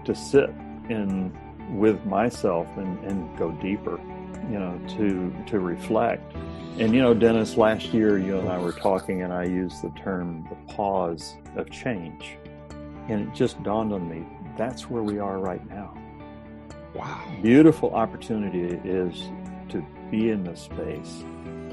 to sit in with myself and go deeper, to reflect. And, Dennis, last year you and I were talking, and I used the term the pause of change. And it just dawned on me, that's where we are right now. Wow. Beautiful opportunity it is to be in this space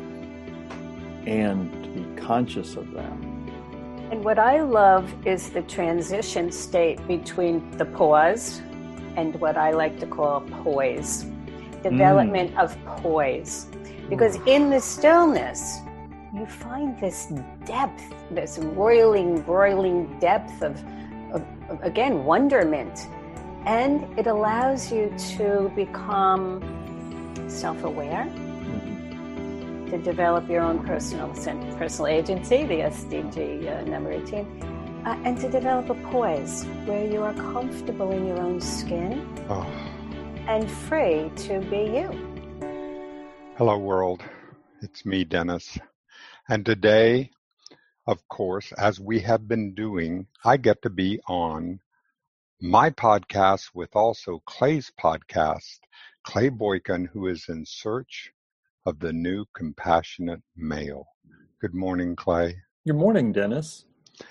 and to be conscious of that. And what I love is the transition state between the pause and what I like to call poise. Development of poise. Because in the stillness, you find this depth, this roiling depth of again, wonderment. And it allows you to become self-aware, to develop your own personal agency, the SDG number 18, and to develop a poise where you are comfortable in your own skin and free to be you. Hello, world. It's me, Dennis. And today, of course, as we have been doing, I get to be on my podcast with also Clay's podcast, Clay Boykin, who is in search of the new compassionate male. Good morning, Clay. Good morning, Dennis.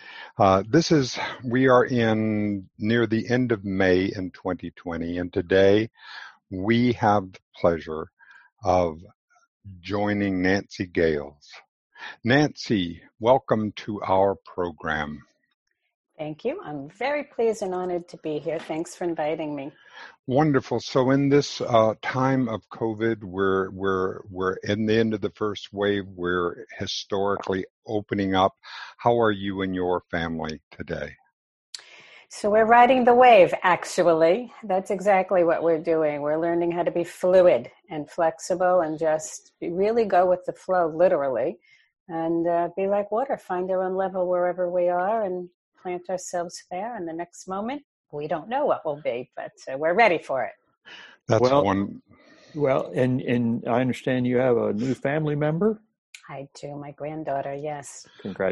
We are in near the end of May in 2020, and today we have the pleasure of joining Nancy Gales. Nancy, welcome to our program. Thank you. I'm very pleased and honored to be here. Thanks for inviting me. Wonderful. So in this time of COVID, we're in the end of the first wave. We're historically opening up. How are you and your family today? So we're riding the wave, actually. That's exactly what we're doing. We're learning how to be fluid and flexible and just really go with the flow, literally, and be like water, find our own level wherever we are and plant ourselves there. And the next moment, we don't know what will be, but we're ready for it. That's one. Well, and I understand you have a new family member? I do. My granddaughter, yes.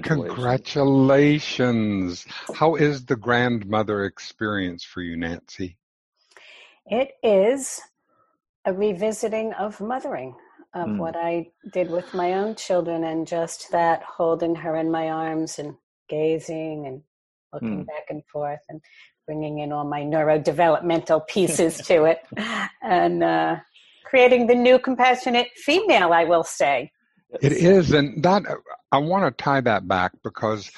Congratulations. How is the grandmother experience for you, Nancy? It is a revisiting of mothering, of what I did with my own children, and just that holding her in my arms and gazing and looking back and forth and bringing in all my neurodevelopmental pieces to it and creating the new compassionate female, I will say. It is, and that I want to tie that back because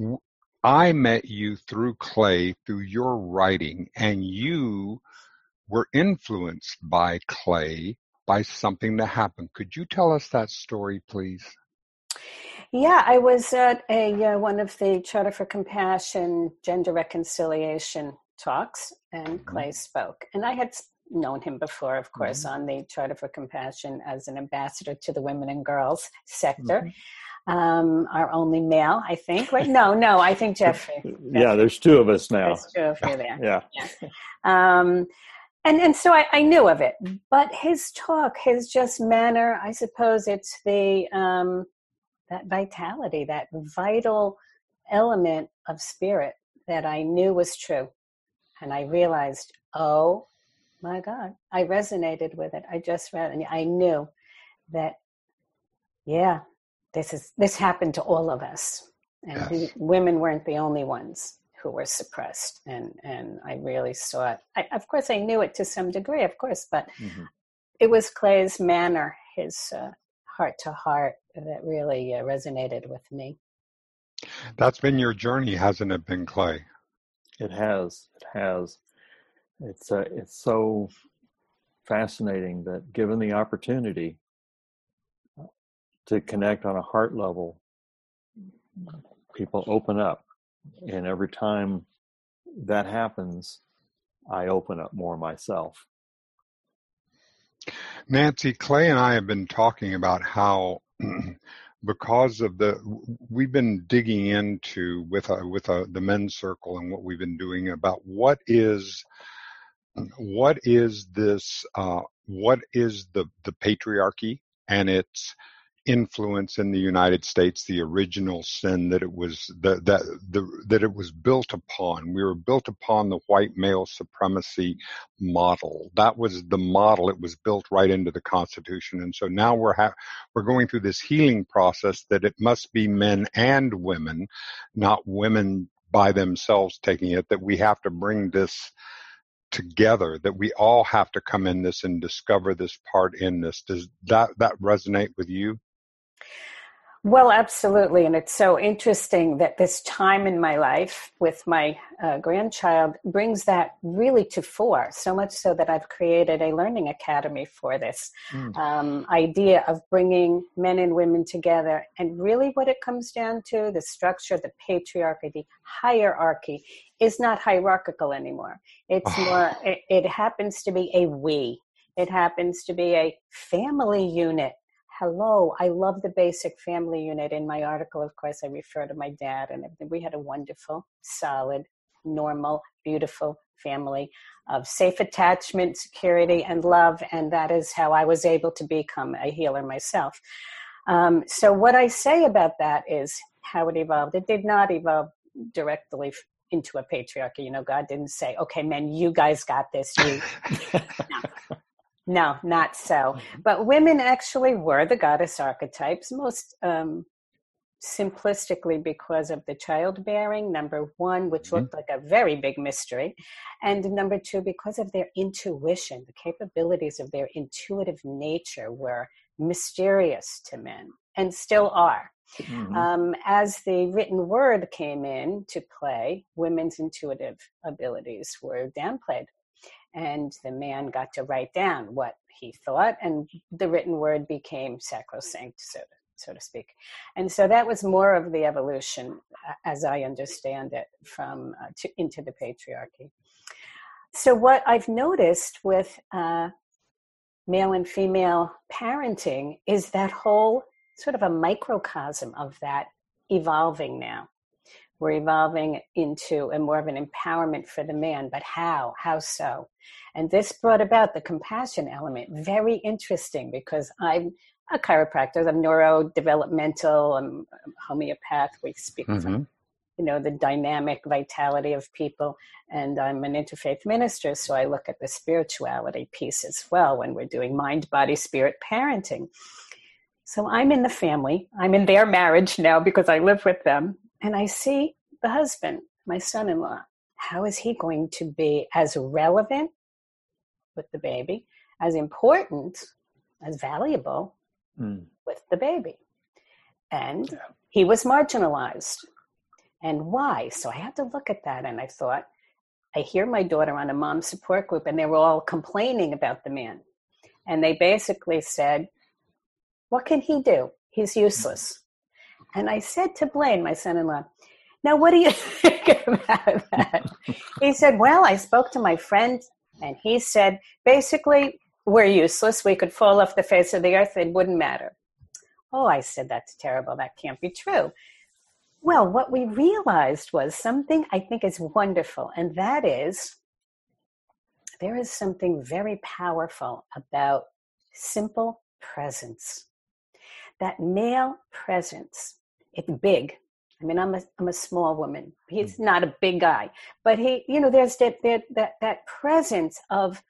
I met you through Clay, through your writing, and you were influenced by Clay, by something that happened. Could you tell us that story, please? Yeah, I was at one of the Charter for Compassion Gender Reconciliation talks, and Clay spoke. And I had known him before, of course, on the Charter for Compassion as an ambassador to the women and girls sector. Our only male, I think. Right? No, I think Jeffrey. Yeah, there's two of us now. There's two of you there. Yeah. And so I knew of it. But his talk, his just manner, I suppose it's the that vitality, that vital element of spirit that I knew was true. And I realized, oh my God, I resonated with it. I just read, and I knew that, yeah, this happened to all of us. And Yes. Women weren't the only ones who were suppressed. And I really saw it. Of course, I knew it to some degree, of course, but it was Clay's manner, his heart to heart, that really resonated with me. That's been your journey, hasn't it been, Clay? It has. It's so fascinating that given the opportunity to connect on a heart level, people open up. And every time that happens, I open up more myself. Nancy, Clay and I have been talking about how because of we've been digging into with the men's circle and what we've been doing about what is the patriarchy and its influence in the United States, the original sin that it was that it was built upon. We were built upon the white male supremacy model. That was the model. It was built right into the Constitution, and so now we're going through this healing process that it must be men and women, not women by themselves taking it. That we have to bring this together, that we all have to come in this and discover this part in this. Does that resonate with you? Well, absolutely. And it's so interesting that this time in my life with my grandchild brings that really to fore, so much so that I've created a learning academy for this idea of bringing men and women together. And really what it comes down to, the structure, the patriarchy, the hierarchy is not hierarchical anymore. It's more, it happens to be a we. It happens to be a family unit. Hello, I love the basic family unit. In my article, of course, I refer to my dad, and we had a wonderful, solid, normal, beautiful family of safe attachment, security, and love, and that is how I was able to become a healer myself. So what I say about that is how it evolved. It did not evolve directly into a patriarchy. You know, God didn't say, okay, men, you guys got this. No, not so. But women actually were the goddess archetypes, most simplistically because of the childbearing, number one, which looked like a very big mystery, and number two, because of their intuition. The capabilities of their intuitive nature were mysterious to men and still are. As the written word came in to play, women's intuitive abilities were downplayed. And the man got to write down what he thought, and the written word became sacrosanct, so to speak. And so that was more of the evolution, as I understand it, from into the patriarchy. So what I've noticed with male and female parenting is that whole sort of a microcosm of that evolving now. We're evolving into a more of an empowerment for the man, but how? How so? And this brought about the compassion element. Very interesting, because I'm a chiropractor, I'm neurodevelopmental, I'm a homeopath. We speak from, the dynamic vitality of people. And I'm an interfaith minister, so I look at the spirituality piece as well when we're doing mind, body, spirit parenting. So I'm in the family. I'm in their marriage now because I live with them. And I see the husband, my son-in-law. How is he going to be as relevant with the baby, as important, as valuable with the baby? And he was marginalized. And why? So I had to look at that, and I thought, I hear my daughter on a mom support group, and they were all complaining about the man. And they basically said, what can he do? He's useless. And I said to Blaine, my son-in-law, now what do you think about that? He said, well, I spoke to my friend, and he said, basically, we're useless. We could fall off the face of the earth. It wouldn't matter. Oh, I said, that's terrible. That can't be true. Well, what we realized was something I think is wonderful, and that is there is something very powerful about simple presence. That male presence, it's big. I mean, I'm a small woman. He's not a big guy, but he, there's that presence of,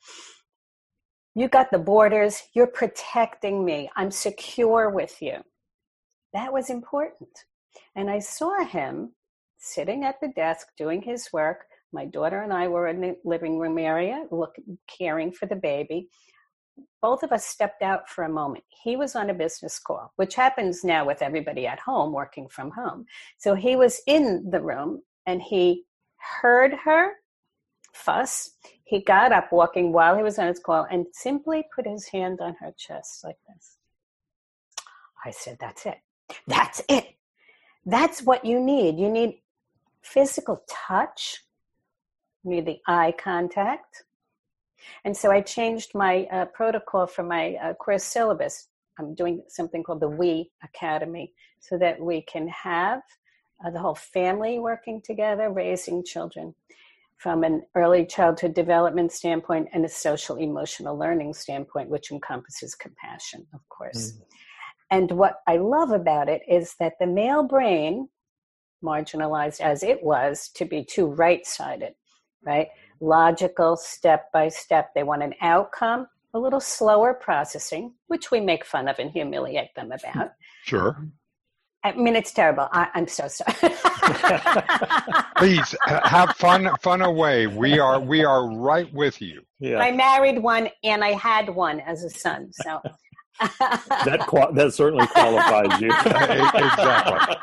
you got the borders, you're protecting me, I'm secure with you. That was important. And I saw him sitting at the desk doing his work. My daughter and I were in the living room area, caring for the baby. Both of us stepped out for a moment. He was on a business call, which happens now with everybody at home, working from home. So he was in the room, and he heard her fuss. He got up walking while he was on his call and simply put his hand on her chest like this. I said, that's it. That's it. That's what you need. You need physical touch. You need the eye contact. And so I changed my protocol for my course syllabus. I'm doing something called the We Academy, so that we can have the whole family working together, raising children from an early childhood development standpoint and a social emotional learning standpoint, which encompasses compassion, of course. And what I love about it is that the male brain, marginalized as it was to be too right-sided, right? Logical, step by step. They want an outcome, a little slower processing, which we make fun of and humiliate them about. Sure. I mean, it's terrible. I'm so sorry. Please have fun away. We are right with you. Yeah. I married one and I had one as a son. So that certainly qualifies you. Exactly.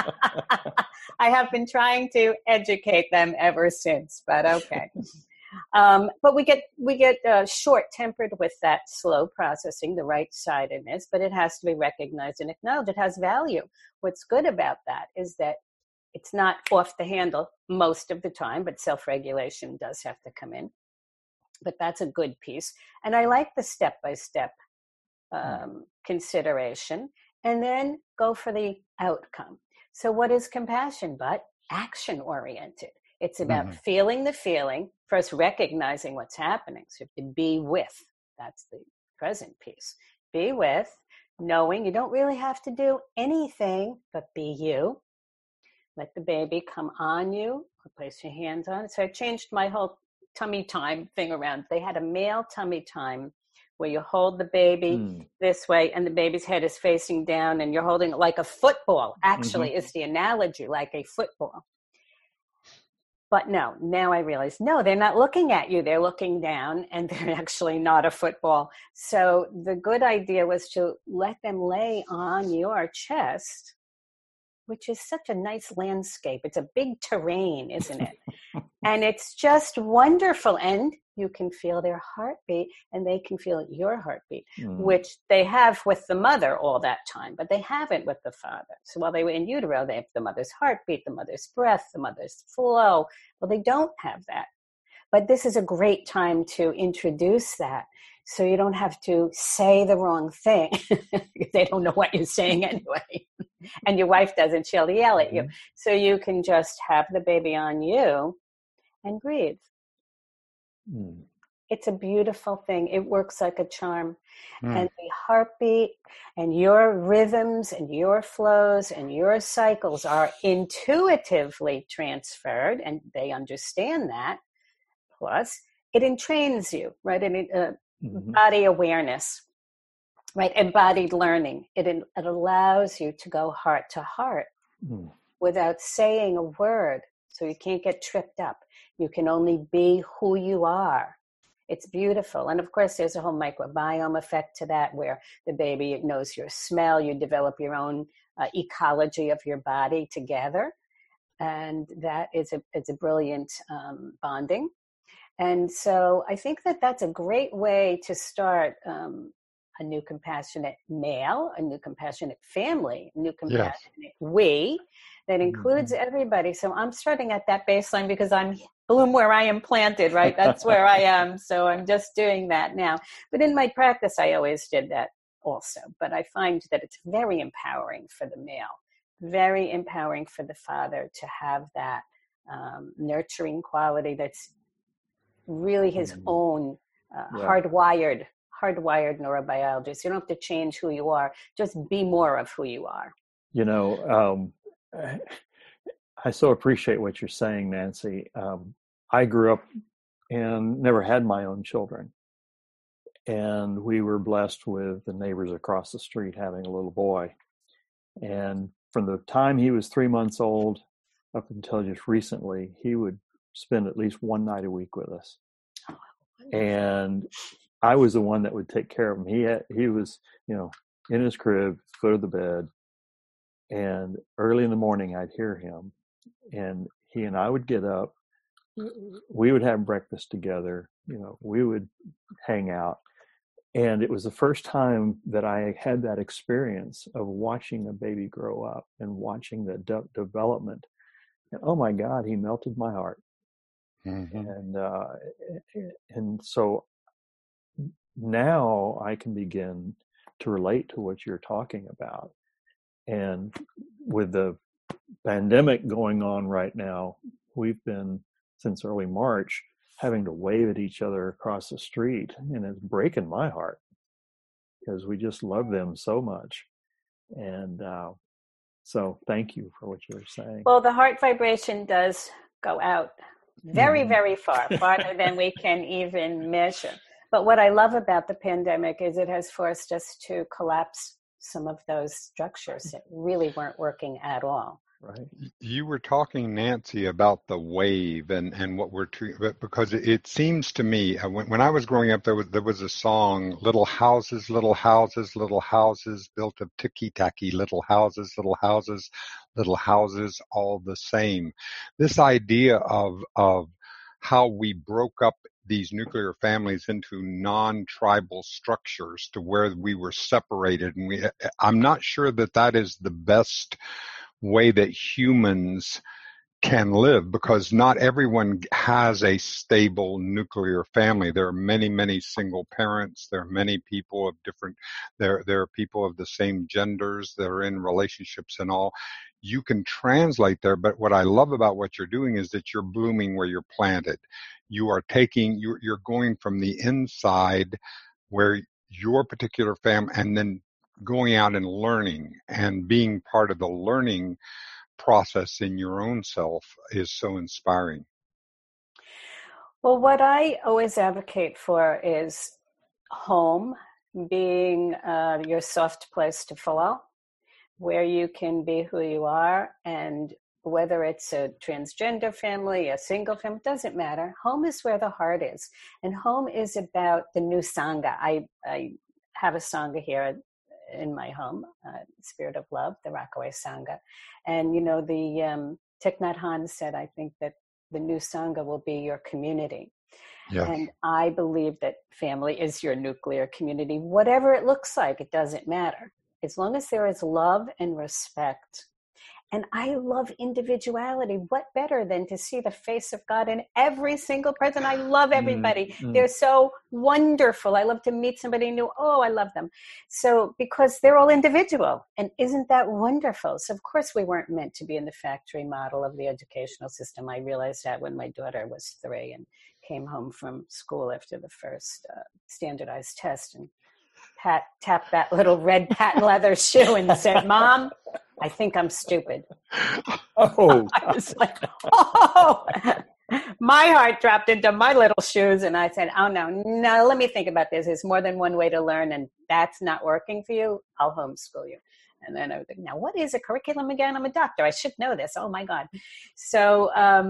I have been trying to educate them ever since, but okay. But we get short-tempered with that slow processing, the right-sidedness, but it has to be recognized and acknowledged. It has value. What's good about that is that it's not off the handle most of the time, but self-regulation does have to come in. But that's a good piece. And I like the step-by-step consideration, and then go for the outcome. So what is compassion but action-oriented? It's about feeling the feeling, first recognizing what's happening. So you have to be with. That's the present piece. Be with, knowing you don't really have to do anything but be you. Let the baby come on you, or place your hands on it. So I changed my whole tummy time thing around. They had a male tummy time where you hold the baby this way and the baby's head is facing down and you're holding it like a football, actually is the analogy, like a football. But no, now I realize, no, they're not looking at you. They're looking down and they're actually not a football. So the good idea was to let them lay on your chest, which is such a nice landscape. It's a big terrain, isn't it? And it's just wonderful. And you can feel their heartbeat and they can feel your heartbeat, which they have with the mother all that time, but they haven't with the father. So while they were in utero, they have the mother's heartbeat, the mother's breath, the mother's flow. Well, they don't have that. But this is a great time to introduce that. So you don't have to say the wrong thing. They don't know what you're saying anyway. And your wife doesn't, she'll yell at you. So you can just have the baby on you and breathe. It's a beautiful thing. It works like a charm. And the heartbeat and your rhythms and your flows and your cycles are intuitively transferred, and they understand that. Plus, it entrains you, right? And body awareness, right? Embodied learning. It allows you to go heart to heart without saying a word. So you can't get tripped up. You can only be who you are. It's beautiful. And of course, there's a whole microbiome effect to that, where the baby knows your smell. You develop your own ecology of your body together. And that is a brilliant bonding. And so I think that that's a great way to start a new compassionate male, a new compassionate family, a new compassionate we that includes everybody. So I'm starting at that baseline because I'm bloom where I am planted, right? That's where I am. So I'm just doing that now. But in my practice, I always did that also. But I find that it's very empowering for the male, very empowering for the father to have that nurturing quality that's really his own hardwired neurobiology. So you don't have to change who you are, just be more of who you are. You know, I so appreciate what you're saying, Nancy. I grew up and never had my own children. And we were blessed with the neighbors across the street having a little boy. And from the time he was 3 months old up until just recently, he would spend at least one night a week with us. And I was the one that would take care of him. He was, in his crib, foot of the bed. And early in the morning, I'd hear him. And he and I would get up. We would have breakfast together. We would hang out. And it was the first time that I had that experience of watching a baby grow up and watching the development. And oh my God, he melted my heart. And so now I can begin to relate to what you're talking about. And with the pandemic going on right now, we've been, since early March, having to wave at each other across the street, and it's breaking my heart because we just love them so much. And so thank you for what you were saying. Well, the heart vibration does go out very, very far, farther than we can even measure. But what I love about the pandemic is it has forced us to collapse some of those structures that really weren't working at all. Right. You were talking, Nancy, about the wave and what we're because it seems to me when I was growing up, there was a song, little houses, little houses, little houses built of ticky-tacky, little houses, little houses, little houses, all the same. This idea of how we broke up these nuclear families into non-tribal structures to where we were separated, and I'm not sure that is the best way that humans can live, because not everyone has a stable nuclear family. There are many, many single parents. There are many people of different, there are people of the same genders that are in relationships and all. You can translate there, but what I love about what you're doing is that you're blooming where you're planted. You are you're going from the inside where your particular family, and then going out and learning and being part of the learning process in your own self is so inspiring. Well, what I always advocate for is home being your soft place to flow, where you can be who you are, and whether it's a transgender family, a single family, doesn't matter. Home is where the heart is, and home is about the new Sangha. I have a Sangha here in my home, Spirit of Love, the Rockaway Sangha. And, the Thich Nhat Hanh said, I think that the new Sangha will be your community. Yes. And I believe that family is your nuclear community. Whatever it looks like, it doesn't matter. As long as there is love and respect. And I love individuality. What better than to see the face of God in every single person? I love everybody. Mm-hmm. They're so wonderful. I love to meet somebody new. Oh, I love them. So, because they're all individual. And isn't that wonderful? So, of course, we weren't meant to be in the factory model of the educational system. I realized that when my daughter was 3 and came home from school after the first standardized test and tapped that little red patent leather shoe and said, Mom, I think I'm stupid. Oh, I was like, oh, my heart dropped into my little shoes. And I said, oh, no, let me think about this. There's more than one way to learn, and that's not working for you. I'll homeschool you. And then I was like, now, what is a curriculum again? I'm a doctor. I should know this. Oh, my God. So,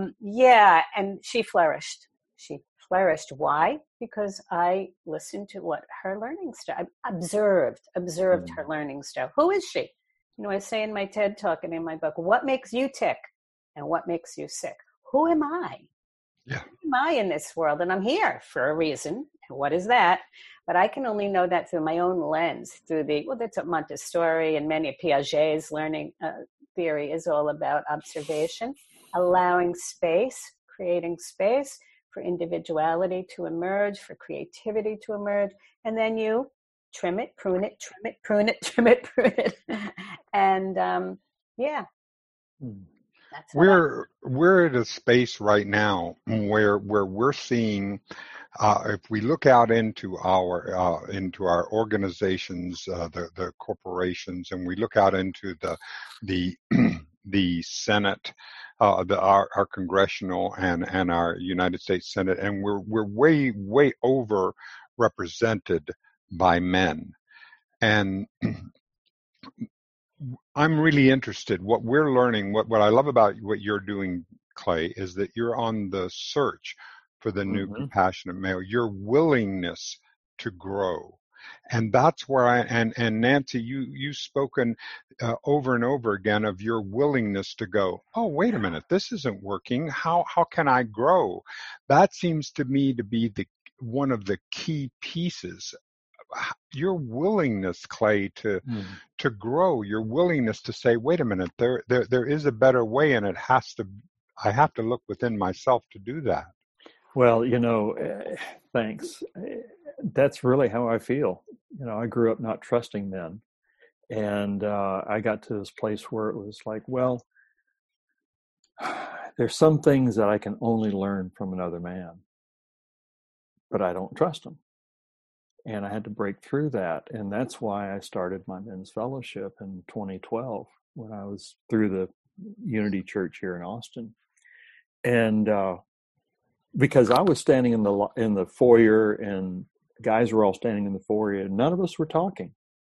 and she flourished. She flourished. Why? Because I listened to what her learning style, I observed her learning style. Who is she? I say in my TED Talk and in my book, what makes you tick and what makes you sick? Who am I? Yeah. Who am I in this world? And I'm here for a reason. And what is that? But I can only know that through my own lens, that's what Montessori and many of Piaget's learning theory is all about: observation, allowing space, creating space for individuality to emerge, for creativity to emerge, and then you trim it, prune it, trim it, prune it, trim it, prune it. And that's we're at a space right now where we're seeing, if we look out into our organizations, the corporations, and we look out into the Senate, our congressional and our United States Senate, and we're way over represented by men. And I'm really interested. What we're learning, what I love about what you're doing, Clay, is that you're on the search for the new compassionate male, your willingness to grow. And that's where and Nancy, you've spoken over and over again of your willingness to go, oh, wait a minute, this isn't working. How can I grow? That seems to me to be one of the key pieces. Your willingness, Clay, to grow, your willingness to say, wait a minute, there is a better way, and I have to look within myself to do that. Well, thanks. That's really how I feel. I grew up not trusting men, and I got to this place where it was like, well, there's some things that I can only learn from another man, but I don't trust them. And I had to break through that. And that's why I started my men's fellowship in 2012 when I was through the Unity Church here in Austin. And because I was standing in the foyer and guys were all standing in the foyer, and none of us were talking,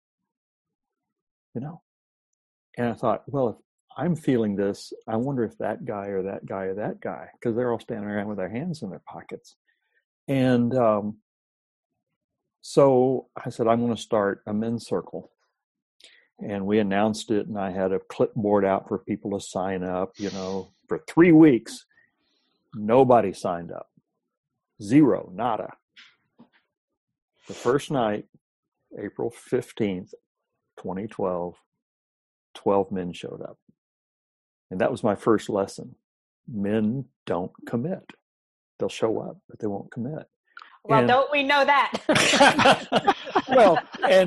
And I thought, well, if I'm feeling this, I wonder if that guy or that guy or that guy, because they're all standing around with their hands in their pockets. And so I said, I'm going to start a men's circle. And we announced it, and I had a clipboard out for people to sign up, for 3 weeks. Nobody signed up. Zero, nada. The first night, April 15th, 2012, 12 men showed up. And that was my first lesson. Men don't commit. They'll show up, but they won't commit. Well, don't we know that? Well,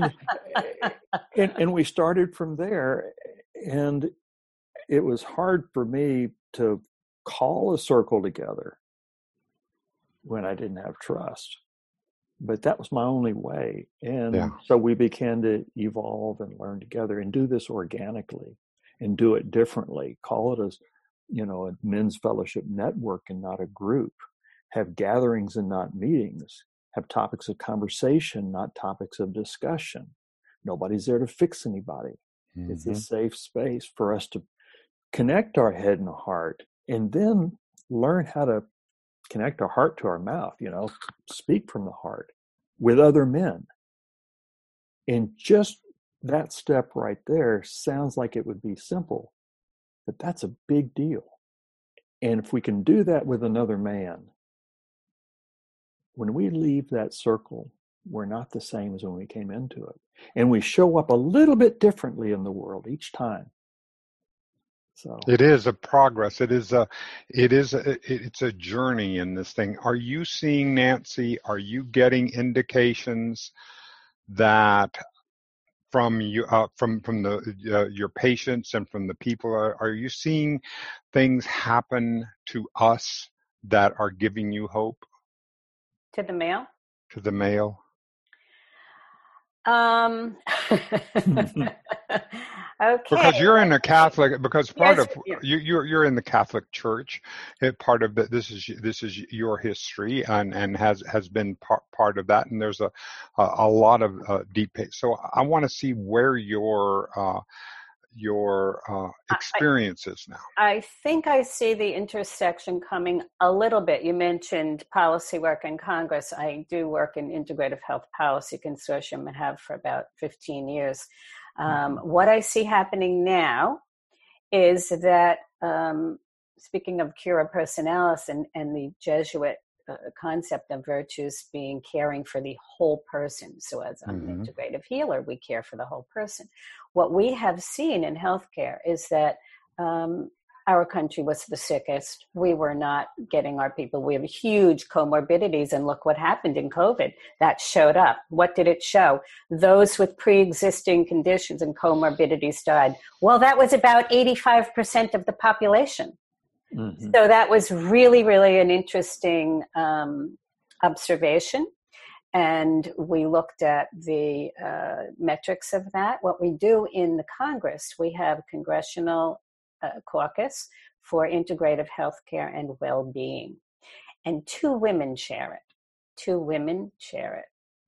and we started from there, and it was hard for me to call a circle together when I didn't have trust. But that was my only way. And so we began to evolve and learn together and do this organically and do it differently. Call it a men's fellowship network and not a group. Have gatherings and not meetings. Have topics of conversation, not topics of discussion. Nobody's there to fix anybody. Mm-hmm. It's a safe space for us to connect our head and heart, and then learn how to connect our heart to our mouth, speak from the heart with other men. And just that step right there sounds like it would be simple, but that's a big deal. And if we can do that with another man, when we leave that circle, we're not the same as when we came into it. And we show up a little bit differently in the world each time. So it is a progress. It's a journey in this thing. Are you seeing, Nancy, are you getting indications that from you, from your patients and from the people, are you seeing things happen to us that are giving you hope? To the male? To the male? Okay. Because you're in a Catholic. Because part of you're in the Catholic Church. Part of this is your history and has been part of that. And there's a lot of deep. So I want to see where your experiences now. I think I see the intersection coming a little bit. You mentioned policy work in Congress. I do work in Integrative Health Policy Consortium and have for about 15 years. What I see happening now is that, speaking of cura personalis and the Jesuit concept of virtues being caring for the whole person. So as an integrative healer, we care for the whole person. What we have seen in healthcare is that our country was the sickest. We were not getting our people. We have huge comorbidities, and look what happened in COVID. That showed up. What did it show? Those with pre-existing conditions and comorbidities died. Well, that was about 85% of the population. Mm-hmm. So that was really, really an interesting observation. And we looked at the metrics of that. What we do in the Congress, we have Congressional Caucus for Integrative Healthcare and Well-Being. And 2 women chair it.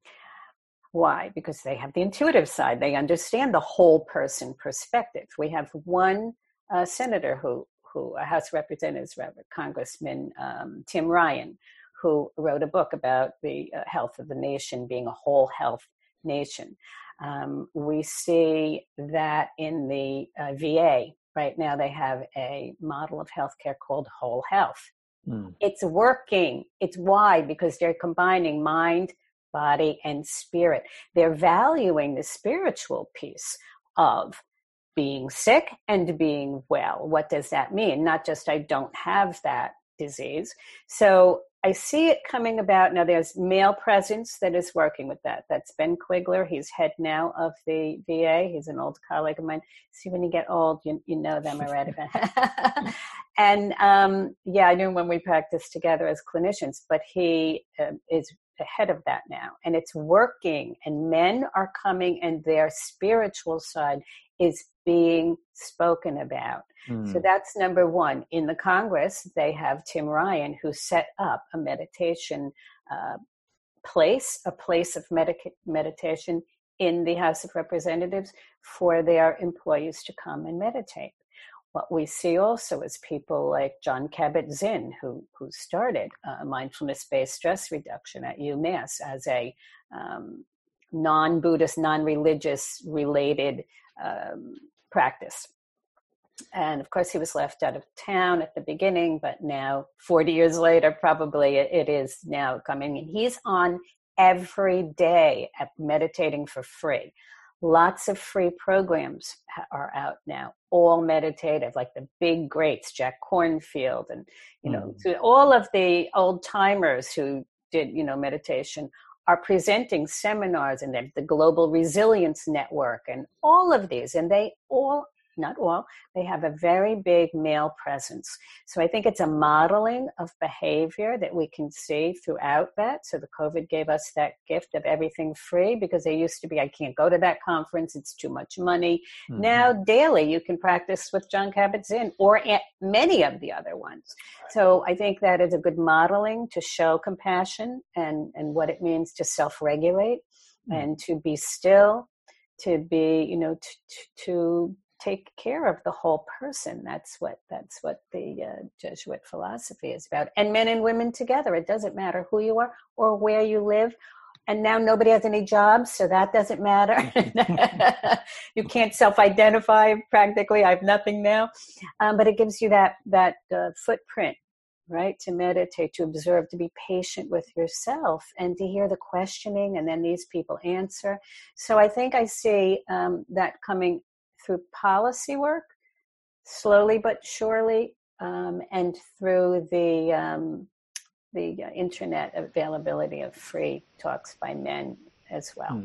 Why? Because they have the intuitive side. They understand the whole person perspective. We have one senator who House of Representatives, Congressman Tim Ryan, who wrote a book about the health of the nation being a whole health nation. We see that in the VA. Right now they have a model of healthcare called Whole Health. It's working. It's why? Because they're combining mind, body, and spirit. They're valuing the spiritual piece of being sick and being well. What does that mean? Not just I don't have that disease. So I see it coming about. Now there's male presence that is working with that. That's Ben Quigler. He's head now of the VA. He's an old colleague of mine. See, when you get old, you know them already. And I knew him when we practiced together as clinicians, but he is ahead of that now, and it's working, and men are coming, and their spiritual side is being spoken about. So that's number one. In the Congress, they have Tim Ryan, who set up a meditation place of meditation in the House of Representatives for their employees to come and meditate. What we see also is people like Jon Kabat-Zinn, who started mindfulness-based stress reduction at UMass as a non-Buddhist, non-religious related practice. And of course, he was left out of town at the beginning, but now, 40 years later, probably it is now coming. And he's on every day at meditating for free. Lots of free programs are out now, all meditative, like the big greats, Jack Kornfield, and, all of the old timers who did, meditation are presenting seminars, and the Global Resilience Network and all of these, and they all, not all, they have a very big male presence. So I think it's a modeling of behavior that we can see throughout that. So the COVID gave us that gift of everything free, because they used to be, I can't go to that conference, it's too much money. Mm-hmm. Now daily you can practice with Jon Kabat-Zinn or many of the other ones. So I think that is a good modeling to show compassion and what it means to self-regulate and to be still, to be, to take care of the whole person. That's what the Jesuit philosophy is about. And men and women together. It doesn't matter who you are or where you live. And now nobody has any jobs, so that doesn't matter. You can't self-identify practically. I have nothing now. But it gives you that footprint, right? To meditate, to observe, to be patient with yourself, and to hear the questioning, and then these people answer. So I think I see that coming through policy work, slowly but surely, and through the internet availability of free talks by men as well.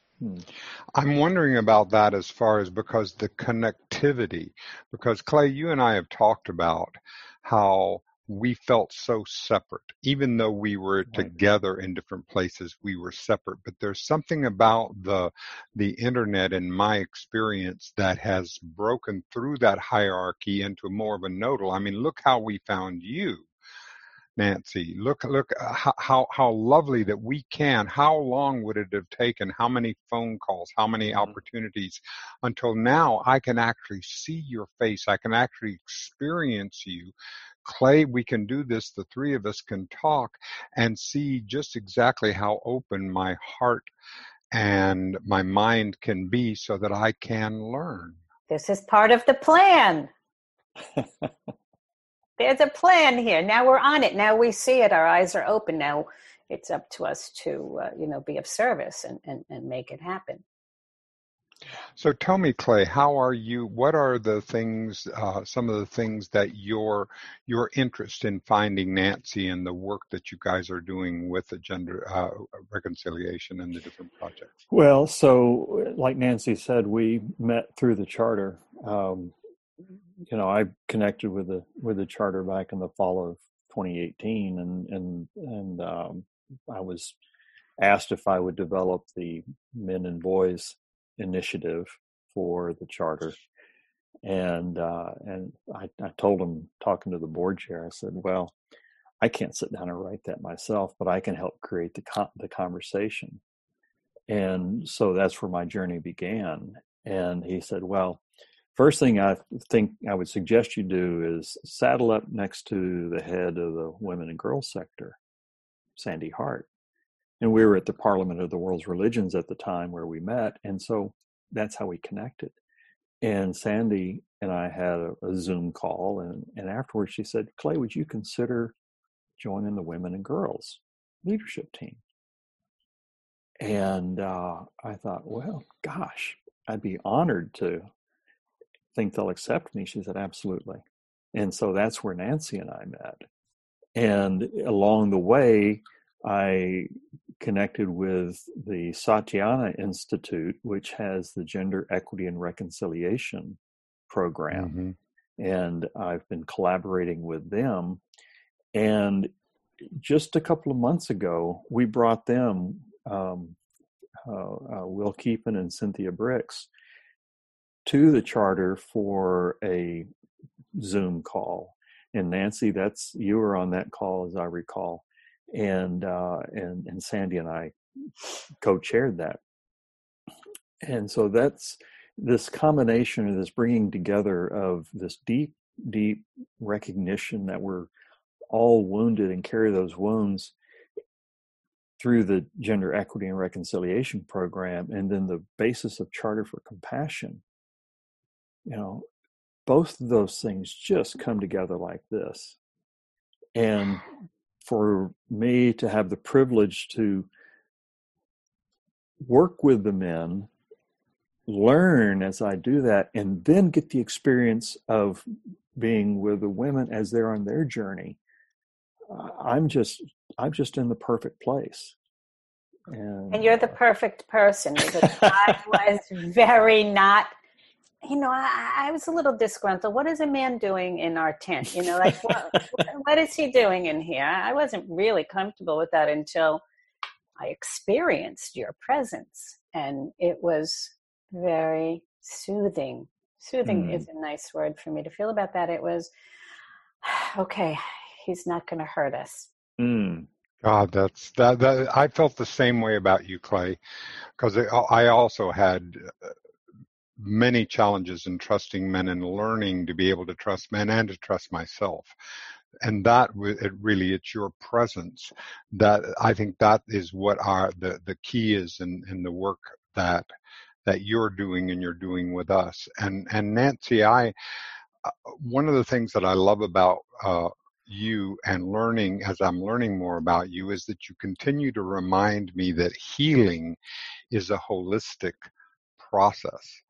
I'm wondering about that as far as because the connectivity, because Clay, you and I have talked about how we felt so separate. Even though we were together in different places, we were separate. But there's something about the internet, in my experience, that has broken through that hierarchy into more of a nodal. I mean, look how we found you, Nancy. Look how lovely that we can. How long would it have taken? How many phone calls? How many opportunities until now I can actually see your face. I can actually experience you. Clay, we can do this. The three of us can talk and see just exactly how open my heart and my mind can be so that I can learn. This is part of the plan. There's a plan here. Now we're on it. Now we see it. Our eyes are open. Now it's up to us to, be of service and make it happen. So tell me, Clay, how are you? What are the things, some of the things that your interest in finding Nancy and the work that you guys are doing with the gender reconciliation and the different projects? Well, so like Nancy said, we met through the charter. I connected with the charter back in the fall of 2018, and I was asked if I would develop the Men and Boys initiative for the charter, and I told him, talking to the board chair, I said, well, I can't sit down and write that myself, but I can help create the conversation. And so that's where my journey began. And he said, well, first thing I think I would suggest you do is saddle up next to the head of the women and girls sector, Sandy Hart. And we were at the Parliament of the World's Religions at the time where we met. And so that's how we connected. And Sandy and I had a Zoom call. And afterwards she said, Clay, would you consider joining the women and girls leadership team? And I thought, well, gosh, I'd be honored to think they'll accept me. She said, absolutely. And so that's where Nancy and I met. And along the way, I connected with the Satyana Institute, which has the Gender Equity and Reconciliation program. Mm-hmm. And I've been collaborating with them. And just a couple of months ago, we brought them, Will Keepin and Cynthia Bricks, to the charter for a Zoom call. And Nancy, you were on that call, as I recall, and Sandy and I co-chaired that. And so that's this combination of this bringing together of this deep recognition that we're all wounded and carry those wounds through the Gender Equity and Reconciliation Program, and then the basis of Charter for Compassion. Both of those things just come together like this. And for me to have the privilege to work with the men, learn as I do that, and then get the experience of being with the women as they're on their journey, I'm just in the perfect place. And you're the perfect person, because I was very not, I was a little disgruntled. What is a man doing in our tent? What is he doing in here? I wasn't really comfortable with that until I experienced your presence, and it was very soothing. Soothing is a nice word for me to feel about that. It was, okay, he's not going to hurt us. God, that. I felt the same way about you, Clay, because I also had many challenges in trusting men and learning to be able to trust men and to trust myself. And that it's your presence that I think that is what the key is in the work that you're doing and you're doing with us. And Nancy, one of the things that I love about you and learning as I'm learning more about you is that you continue to remind me that healing is a holistic process.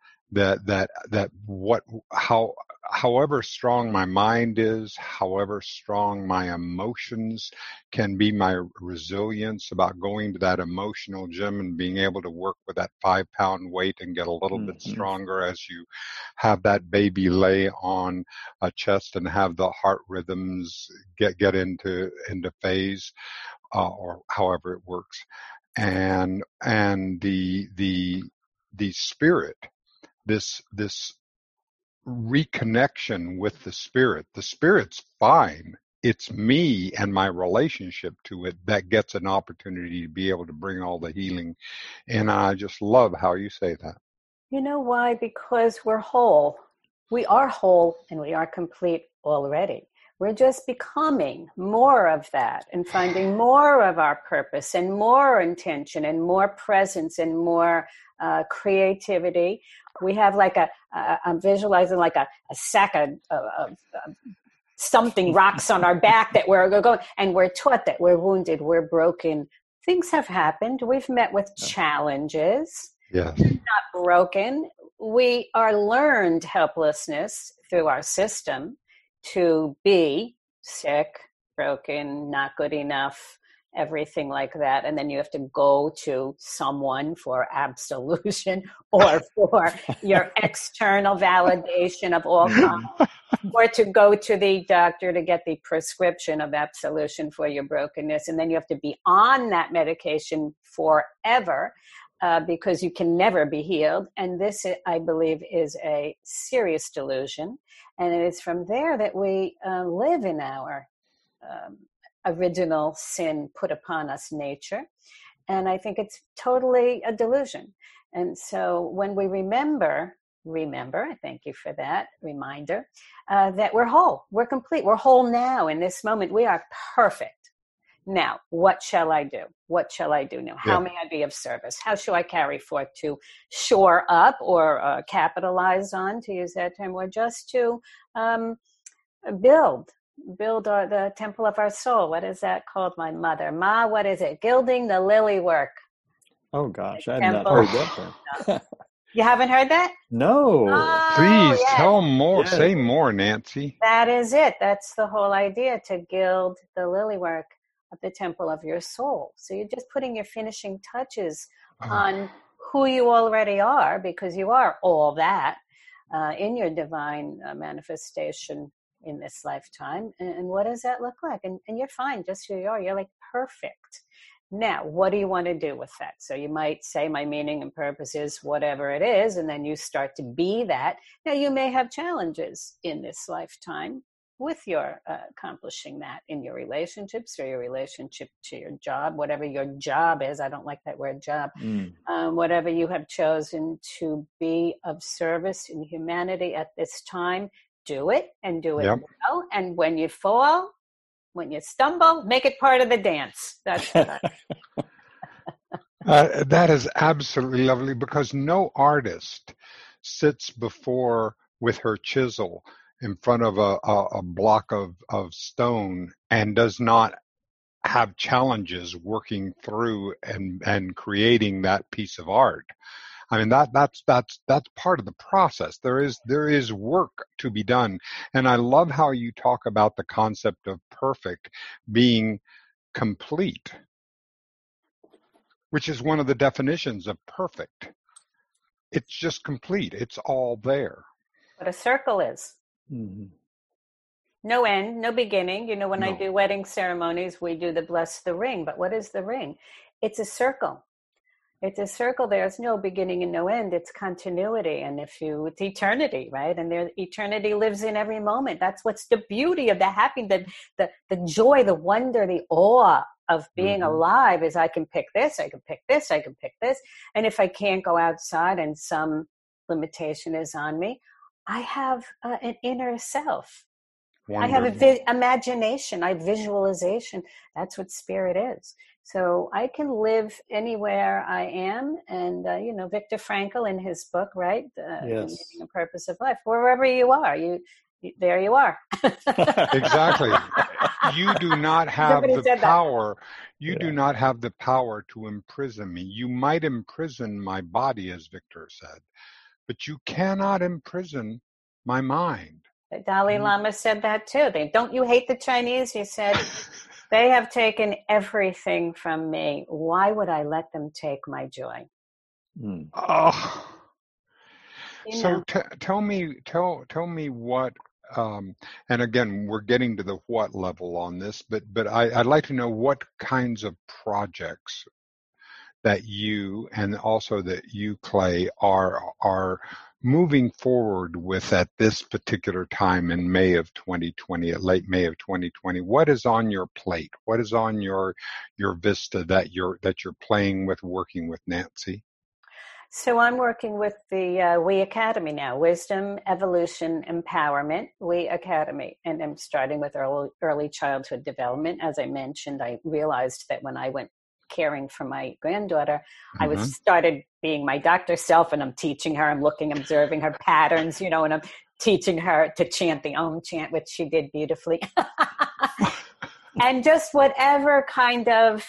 However strong my mind is, however strong my emotions can be, my resilience about going to that emotional gym and being able to work with that 5-pound weight and get a little bit stronger as you have that baby lay on a chest and have the heart rhythms get into phase, or however it works, and the spirit. This reconnection with the spirit's fine. It's me and my relationship to it that gets an opportunity to be able to bring all the healing. And I just love how you say that. You know why? Because we're whole. We are whole and we are complete already. We're just becoming more of that and finding more of our purpose and more intention and more presence and more creativity. We have like I'm visualizing like a sack of something rocks on our back that we're going, and we're taught that we're wounded, we're broken. Things have happened. We've met with challenges. Yes. We're not broken. We are learned helplessness through our system to be sick, broken, not good enough, everything like that. And then you have to go to someone for absolution or for your external validation of all kinds, or to go to the doctor to get the prescription of absolution for your brokenness. And then you have to be on that medication forever because you can never be healed. And this, I believe, is a serious delusion. And it is from there that we live in our original sin put upon us nature. And I think it's totally a delusion. And so when we remember, I thank you for that reminder, that we're whole, we're complete, we're whole now in this moment. We are perfect. Now, what shall I do? What shall I do now? How may I be of service? How shall I carry forth to shore up or capitalize on, to use that term, or just to build the temple of our soul? What is that called, my mother? Ma, what is it? Gilding the lily work. Oh, gosh, I had not heard that term. You haven't heard that? No. Oh, please yes. tell more. Yes. Say more, Nancy. That is it. That's the whole idea, to gild the lily work of the temple of your soul. So you're just putting your finishing touches on who you already are, because you are all that in your divine manifestation in this lifetime. And what does that look like? And you're fine just who you are. You're like perfect. Now, what do you want to do with that? So you might say my meaning and purpose is whatever it is, and then you start to be that. Now, you may have challenges in this lifetime with your accomplishing that in your relationships or your relationship to your job, whatever your job is. I don't like that word job. Whatever you have chosen to be of service in humanity at this time, do it and do it well. And when you fall, when you stumble, make it part of the dance. That's what that is absolutely lovely, because no artist sits before with her chisel in front of a block of stone and does not have challenges working through and creating that piece of art. I mean, that's part of the process. There is work to be done. And I love how you talk about the concept of perfect being complete, which is one of the definitions of perfect. It's just complete. It's all there. What a circle is. Mm-hmm. No end, no beginning. You know, when I do wedding ceremonies, we do the bless the ring. But what is the ring? It's a circle. It's a circle. There's no beginning and no end. It's continuity. And it's eternity, right? And eternity lives in every moment. That's what's the beauty of the happiness, the joy, the wonder, the awe of being alive is I can pick this, I can pick this, I can pick this. And if I can't go outside and some limitation is on me, I have an inner self. Wonderful. I have imagination. I have visualization. That's what spirit is. So I can live anywhere I am. And, Viktor Frankl in his book, right? The Meaning and Purpose of Life. Wherever you are, there you are. Exactly. You do not have the power. You do not have the power to imprison me. You might imprison my body, as Viktor said, but you cannot imprison my mind. The Dalai Lama said that too. Don't you hate the Chinese? He said, they have taken everything from me. Why would I let them take my joy? Oh. So tell me what, and again, we're getting to the what level on this, but I'd like to know what kinds of projects that you and also that you, Clay, are moving forward with at this particular time in May of 2020, at late May of 2020. What is on your plate? What is on your vista that you're playing with, working with Nancy? So I'm working with the We Academy now, Wisdom, Evolution, Empowerment, We Academy. And I'm starting with early childhood development. As I mentioned, I realized that when I went caring for my granddaughter, I was started being my doctor self, and I'm teaching her, I'm observing her patterns, and I'm teaching her to chant the Om chant, which she did beautifully. And just whatever kind of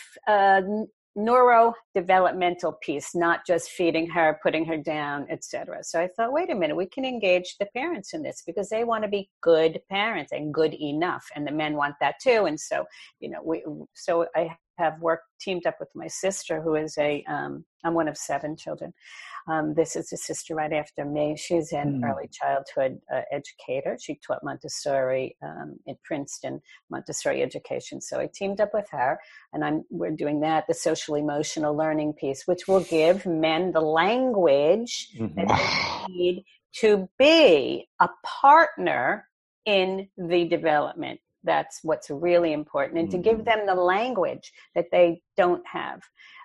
neurodevelopmental piece, not just feeding her, putting her down, etc. So I thought, wait a minute, we can engage the parents in this because they want to be good parents and good enough, and the men want that too. And so, so I have teamed up with my sister, who is I'm one of 7 children. This is a sister right after me. She's an early childhood educator. She taught Montessori in Princeton, Montessori education. So I teamed up with her, and we're doing that, the social emotional learning piece, which will give men the language that they need to be a partner in the development. That's what's really important, and to give them the language that they don't have.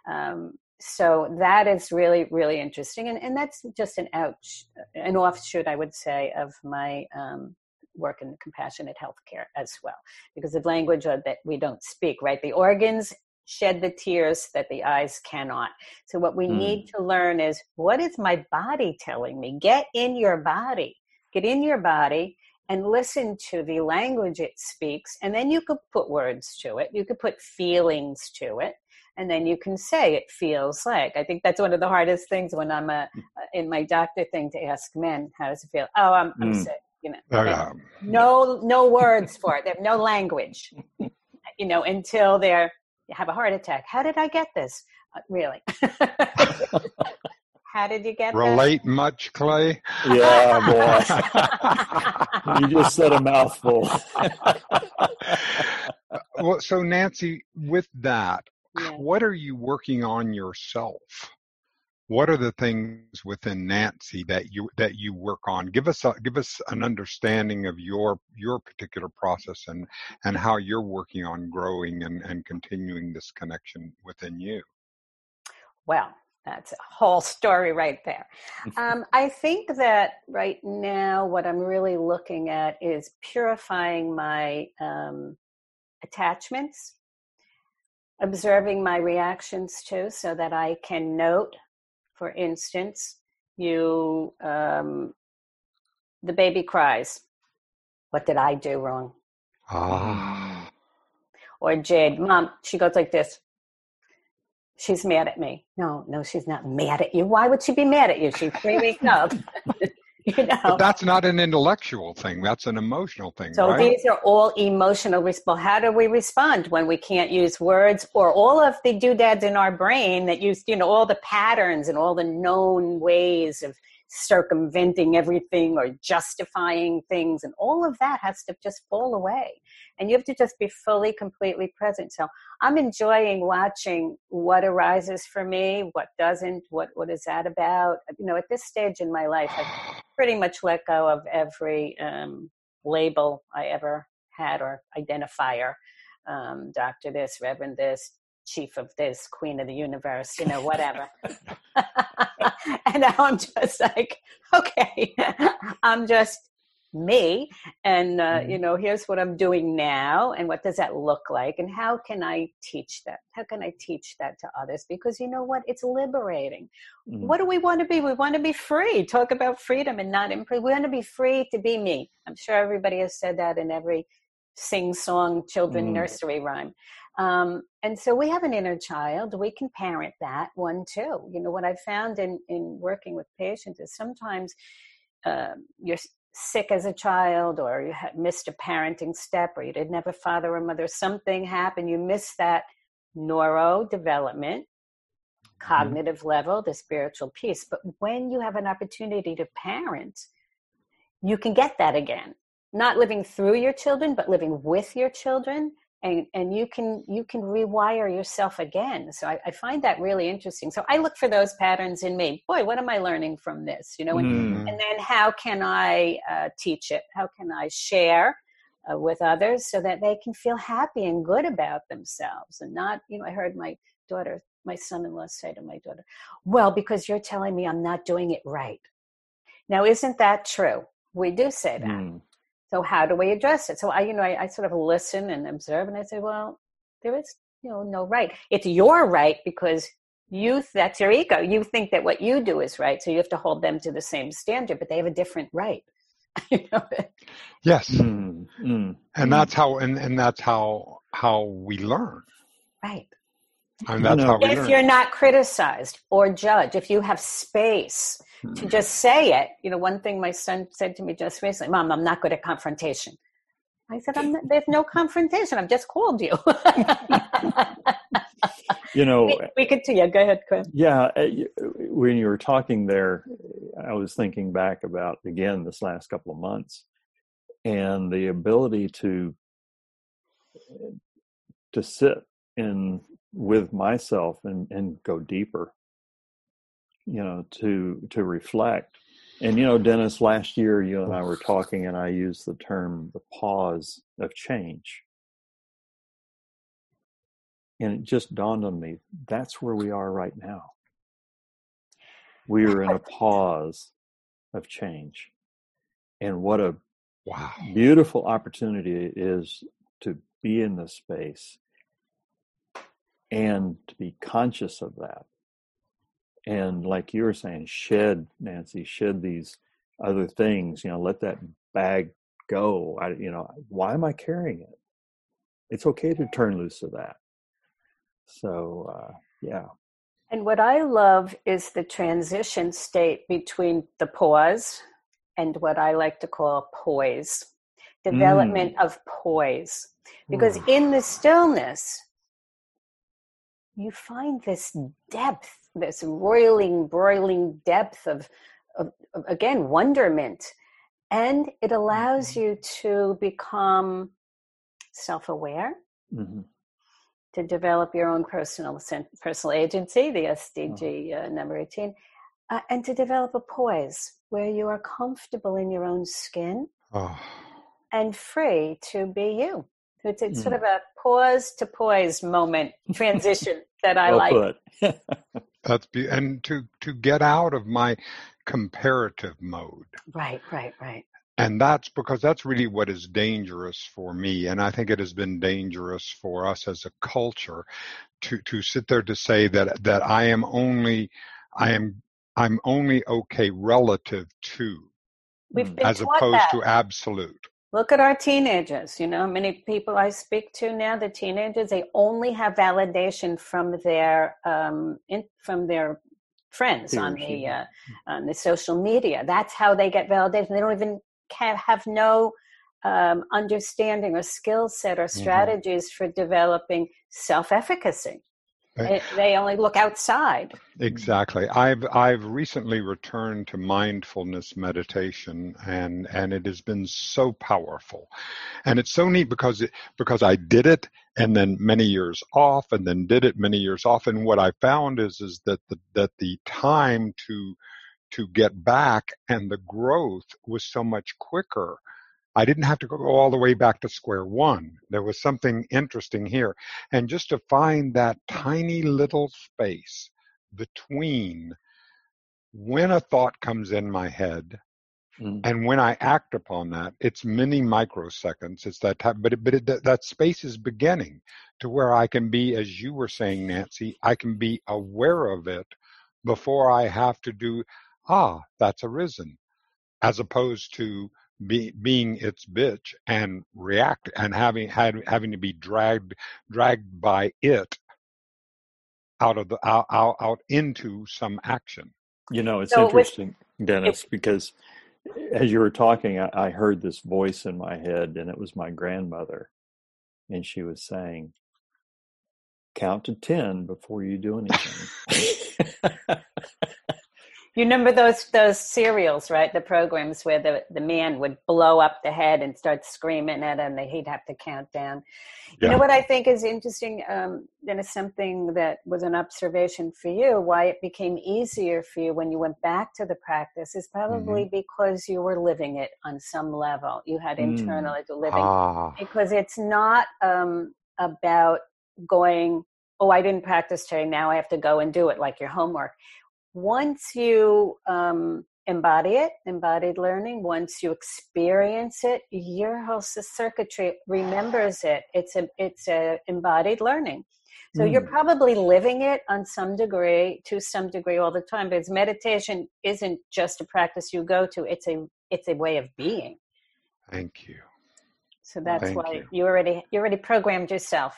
So that is really, really interesting. And that's just an offshoot, I would say, of my work in compassionate healthcare as well, because of language that we don't speak, right? The organs shed the tears that the eyes cannot. So what we need to learn is, what is my body telling me? Get in your body and listen to the language it speaks. And then you could put words to it. You could put feelings to it. And then you can say, it feels like. I think that's one of the hardest things when I'm in my doctor thing, to ask men, how does it feel? Oh, I'm sick. No words for it. They have no language, until they have a heart attack. How did I get this? Really? How did you get that? Relate much, Clay? Yeah, boy. You just said a mouthful. Well, so Nancy, with that, Yeah. what are you working on yourself? What are the things within Nancy that you work on? Give us an understanding of your particular process and how you're working on growing and continuing this connection within you. Well, that's a whole story right there. I think that right now what I'm really looking at is purifying my attachments, observing my reactions too, so that I can note, for instance, the baby cries. What did I do wrong? Ah. Or Jade, Mom, she goes like this. She's mad at me. No, she's not mad at you. Why would she be mad at you? She's 3 weeks old. You know? But that's not an intellectual thing. That's an emotional thing, so right? These are all emotional response. How do we respond when we can't use words, or all of the doodads in our brain that use, all the patterns and all the known ways of circumventing everything or justifying things, and all of that has to just fall away. And you have to just be fully, completely present. So I'm enjoying watching what arises for me, what doesn't, what is that about. At this stage in my life, I've pretty much let go of every label I ever had or identifier. Doctor this, Reverend this, chief of this, queen of the universe, whatever. And now I'm just like, okay, I'm just me. And, here's what I'm doing now. And what does that look like? And how can I teach that? How can I teach that to others? Because you know what? It's liberating. Mm-hmm. What do we want to be? We want to be free. Talk about freedom and not improve. We want to be free to be me. I'm sure everybody has said that in every sing-song children nursery rhyme. And so we have an inner child. We can parent that one too. What I've found in working with patients is sometimes you're sick as a child, or you missed a parenting step, or you didn't have a father or mother. Something happened. You missed that neurodevelopment, cognitive level, the spiritual piece. But when you have an opportunity to parent, you can get that again. Not living through your children, but living with your children. And you can rewire yourself again. So I find that really interesting. So I look for those patterns in me. Boy, what am I learning from this? And then how can I teach it? How can I share with others so that they can feel happy and good about themselves? And not, I heard my son-in-law say to my daughter, well, because you're telling me I'm not doing it right. Now, isn't that true? We do say that. So how do we address it? So I sort of listen and observe, and I say, well, there is, no right. It's your right because that's your ego. You think that what you do is right, so you have to hold them to the same standard, but they have a different right. Yes. And that's how, and that's how we learn. Right. And that's how we learn. If you're not criticized or judged, if you have space to just say it, one thing my son said to me just recently, Mom, I'm not good at confrontation. I said, there's no confrontation. I've just called you. We could, go ahead, Chris. Yeah. When you were talking there, I was thinking back about, again, this last couple of months and the ability to sit with myself and go deeper, to reflect. And, Dennis, last year you and I were talking and I used the term the pause of change. And it just dawned on me, that's where we are right now. We are in a pause of change. And what a beautiful opportunity it is to be in this space and to be conscious of that. And like you were saying, Nancy, shed these other things, let that bag go. Why am I carrying it? It's okay to turn loose of that. So, yeah. And what I love is the transition state between the pause and what I like to call poise, development of poise. Because in the stillness, you find this depth, this roiling, broiling depth of again, wonderment. And it allows you to become self-aware, to develop your own personal agency, the SDG number 18, and to develop a poise where you are comfortable in your own skin and free to be you. It's sort of a pause to poise moment transition that I like. That's and to get out of my comparative mode. Right. And that's because that's really what is dangerous for me. And I think it has been dangerous for us as a culture to sit there to say that I'm only okay relative to, We've been as opposed to absolute. Look at our teenagers. You know, many people I speak to now, the teenagers, they only have validation from their friends on the social media. That's how they get validation. They don't even have no understanding or skill set or strategies for developing self-efficacy. They only look outside. Exactly. I've recently returned to mindfulness meditation, and it has been so powerful, and it's so neat because I did it and then many years off, and then did it many years off, and what I found is that the time to get back and the growth was so much quicker. I didn't have to go all the way back to square one. There was something interesting here. And just to find that tiny little space between when a thought comes in my head and when I act upon that, it's many microseconds. It's that time, but that space is beginning to where I can be, as you were saying, Nancy, I can be aware of it before I have to do, that's arisen, as opposed to being its bitch and react and having to be dragged by it out into some action. You know, it's interesting, Dennis, because as you were talking, I heard this voice in my head, and it was my grandmother, and she was saying, "Count to 10 before you do anything." You remember those serials, right? The programs where the man would blow up the head and start screaming at him, and he'd have to count down. You know what I think is interesting, and it's something that was an observation for you, why it became easier for you when you went back to the practice is probably because you were living it on some level. You had internal living. Because it's not about going, I didn't practice today, now I have to go and do it like your homework. Once you embodied learning, once you experience it, your whole circuitry remembers it. It's a embodied learning. So you're probably living it on some degree, to some degree all the time, because meditation isn't just a practice you go to, it's a way of being. Thank you. So that's why you already programmed yourself.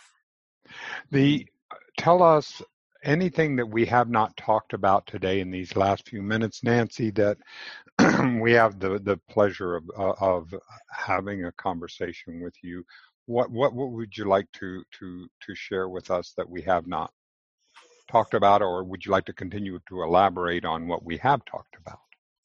Tell us anything that we have not talked about today in these last few minutes, Nancy, that we have the pleasure of having a conversation with you. What would you like to share with us that we have not talked about, or would you like to continue to elaborate on what we have talked about?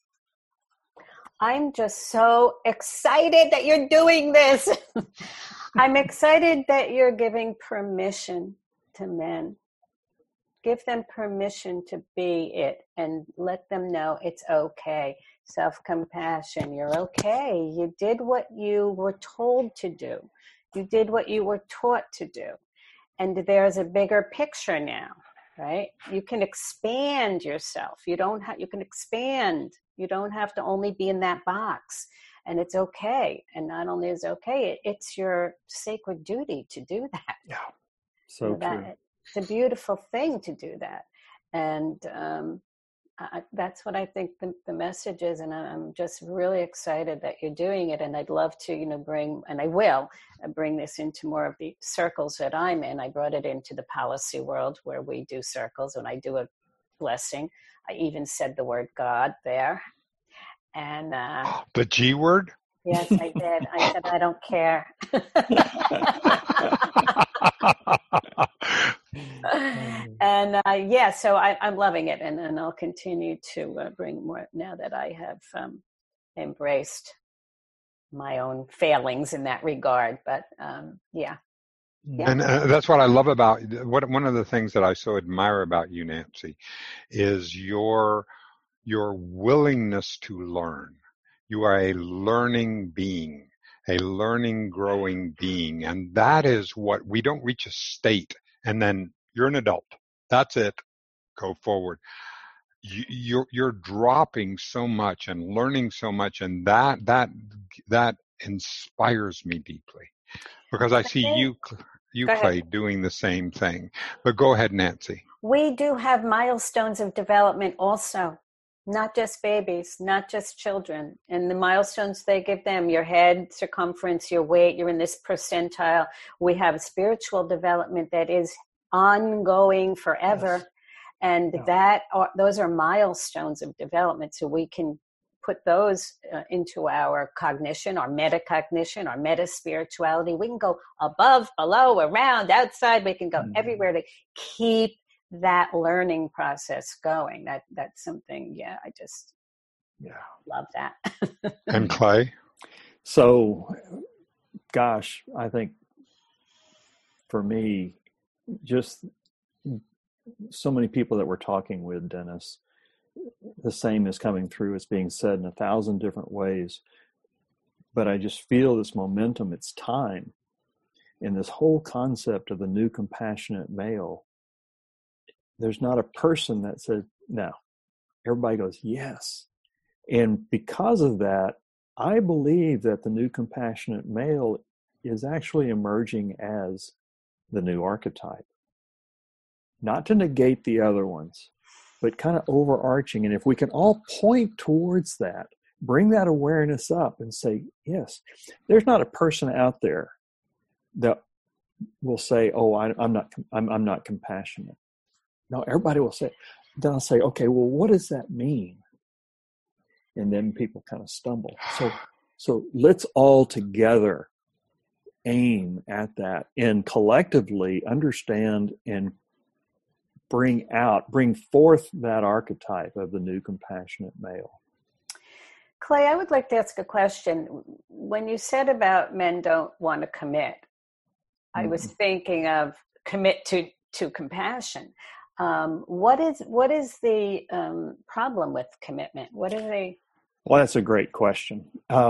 I'm just so excited that you're doing this. I'm excited that you're giving permission to men. Give them permission to be it and let them know it's okay. Self-compassion, you're okay. You did what you were told to do. You did what you were taught to do. And there's a bigger picture now, right? You can expand yourself. You can expand. You don't have to only be in that box. And it's okay. And not only is it okay, it's your sacred duty to do that. Yeah, so true. It's a beautiful thing to do that. And that's what I think the message is. And I'm just really excited that you're doing it. And I'd love to, bring this into more of the circles that I'm in. I brought it into the policy world where we do circles. When I do a blessing, I even said the word God there. And the G word? Yes, I did. I said, I don't care. And so I'm loving it, and I'll continue to bring more now that I have embraced my own failings in that regard. But yeah. And that's what I love about one of the things that I so admire about you, Nancy, is your willingness to learn. You are a learning being, a learning, growing being. And that is what we don't reach a state and then you're an adult. That's it. Go forward. You're dropping so much and learning so much, and that inspires me deeply because I see you, Clay, doing the same thing. But go ahead, Nancy. We do have milestones of development also, not just babies, not just children. And the milestones they give them, your head circumference, your weight, you're in this percentile. We have spiritual development that is ongoing forever. Yes. And those are milestones of development. So we can put those into our cognition, our metacognition, our meta-spirituality. We can go above, below, around, outside. We can go everywhere to keep that learning process going. That's something, I just love that. And Clay? So, gosh, I think for me, just so many people that we're talking with, Dennis, the same is coming through. It's being said in 1,000 different ways. But I just feel this momentum. It's time. And this whole concept of the new compassionate male, there's not a person that said no. Everybody goes, yes. And because of that, I believe that the new compassionate male is actually emerging as the new archetype. Not to negate the other ones, but kind of overarching. And if we can all point towards that, bring that awareness up and say, yes, there's not a person out there that will say, oh, I'm not compassionate. No, everybody will say, then I'll say, okay, well, what does that mean? And then people kind of stumble. So let's all together aim at that and collectively understand and bring forth that archetype of the new compassionate male. Clay, I would like to ask a question. When you said about men don't want to commit, I was thinking of commit to compassion. What is the problem with commitment? What are they? Well, that's a great question.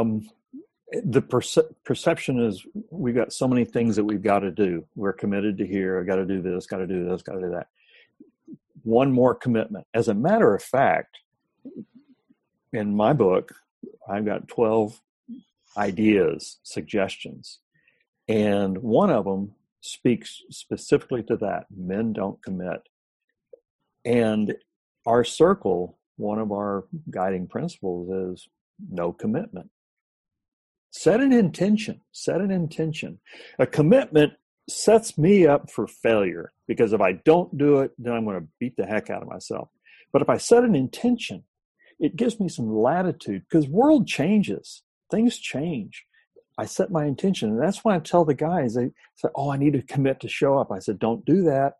The perception is we've got so many things that we've got to do. We're committed to here. I got to do this, got to do this, got to do that. One more commitment. As a matter of fact, in my book, I've got 12 ideas, suggestions. And one of them speaks specifically to that. Men don't commit. And our circle, one of our guiding principles is no commitment. Set an intention. A commitment sets me up for failure because if I don't do it, then I'm going to beat the heck out of myself. But if I set an intention, it gives me some latitude because world changes. Things change. I set my intention. And that's why I tell the guys, they say, oh, I need to commit to show up. I said, don't do that.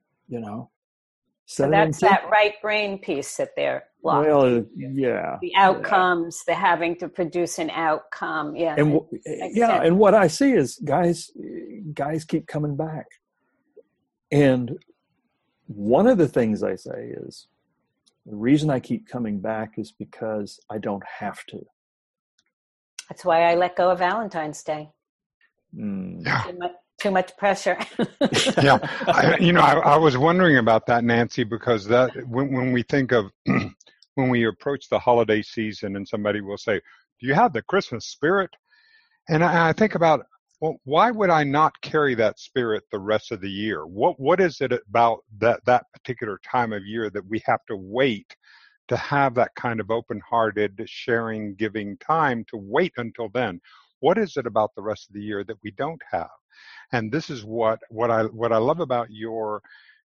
So that's that right brain piece that they're blocking. Well, yeah. The outcomes, the having to produce an outcome. Yeah. And and what I see is guys keep coming back. And one of the things I say is the reason I keep coming back is because I don't have to. That's why I let go of Valentine's Day. Too much pressure. Yeah. I was wondering about that, Nancy, because that when we think of, when we approach the holiday season and somebody will say, do you have the Christmas spirit? And I think about, well, why would I not carry that spirit the rest of the year? What is it about that particular time of year that we have to wait to have that kind of open-hearted, sharing, giving time to wait until then? What is it about the rest of the year that we don't have? And this is what I love about your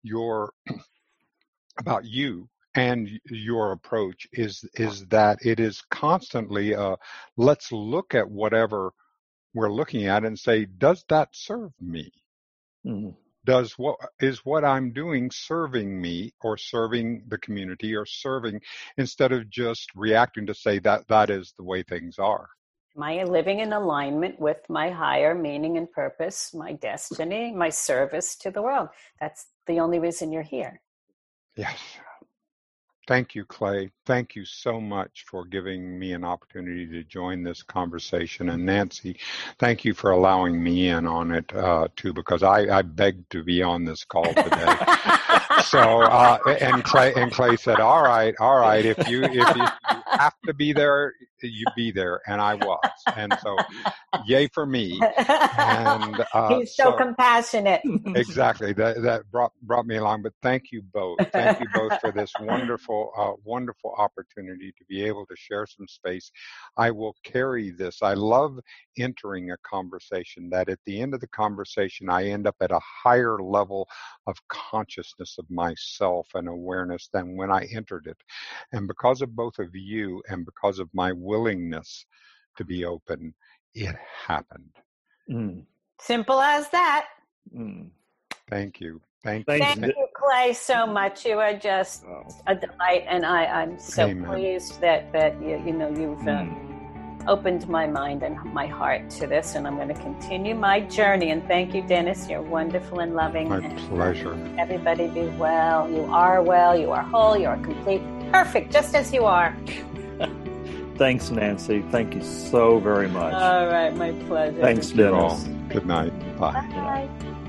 about you and your approach is that it is constantly let's look at whatever we're looking at and say, does that serve me? Mm-hmm. is what I'm doing serving me or serving the community or serving, instead of just reacting to say that is the way things are? Am I living in alignment with my higher meaning and purpose, my destiny, my service to the world? That's the only reason you're here. Yes. Thank you, Clay. Thank you so much for giving me an opportunity to join this conversation. And Nancy, thank you for allowing me in on it too, because I begged to be on this call today. So and Clay said, all right, if you have to be there, you be there, and I was, and so yay for me. And he's so compassionate. Exactly, that brought me along. But thank you both for this wonderful opportunity to be able to share some space. I will carry this. I love entering a conversation that at the end of the conversation I end up at a higher level of consciousness of myself and awareness than when I entered it. And because of both of you and because of my willingness to be open, it happened. Simple as that. Thank you. Thank you, Clay, so much. You are just a delight, and I'm so pleased that you've opened my mind and my heart to this, and I'm going to continue my journey. And thank you, Dennis. You're wonderful and loving. My pleasure. Everybody be well. You are whole, you are complete, perfect, just as you are. Thanks, Nancy. Thank you so very much. All right, my pleasure. Thanks, Dennis. Good night. Bye. Bye.